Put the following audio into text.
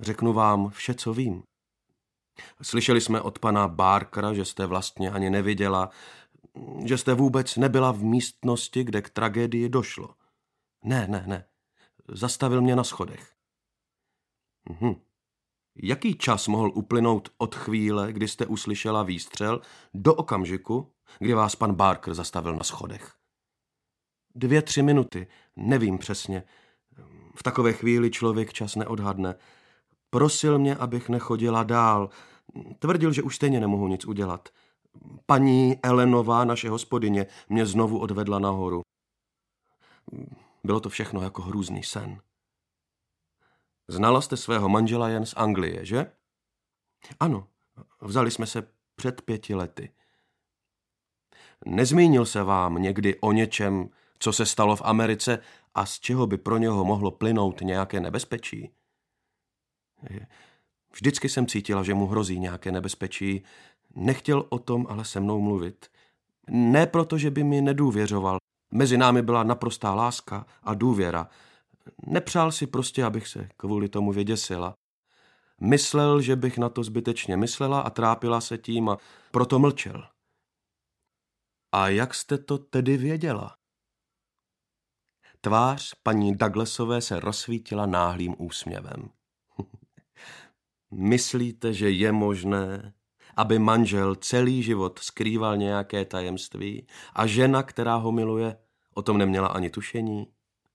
Řeknu vám vše, co vím. Slyšeli jsme od pana Barkera, že jste vlastně ani neviděla, že jste vůbec nebyla v místnosti, kde k tragédii došlo. Ne. Zastavil mě na schodech. Jaký čas mohl uplynout od chvíle, kdy jste uslyšela výstřel, do okamžiku, kdy vás pan Barker zastavil na schodech? 2-3 minuty, nevím přesně. V takové chvíli člověk čas neodhadne. Prosil mě, abych nechodila dál. Tvrdil, že už stejně nemohu nic udělat. Paní Elenová, naše hospodyně, mě znovu odvedla nahoru. Bylo to všechno jako hrůzný sen. Znala jste svého manžela jen z Anglie, že? Ano, vzali jsme se před 5 lety. Nezmínil se vám někdy o něčem, co se stalo v Americe a z čeho by pro něho mohlo plynout nějaké nebezpečí? Vždycky jsem cítila, že mu hrozí nějaké nebezpečí. Nechtěl o tom ale se mnou mluvit. Ne proto, že by mi nedůvěřoval. Mezi námi byla naprostá láska a důvěra. Nepřál si prostě, abych se kvůli tomu vyděsila. Myslel, že bych na to zbytečně myslela a trápila se tím a proto mlčel. A jak jste to tedy věděla? Tvář paní Douglasové se rozsvítila náhlým úsměvem. Myslíte, že je možné, aby manžel celý život skrýval nějaké tajemství a žena, která ho miluje, o tom neměla ani tušení?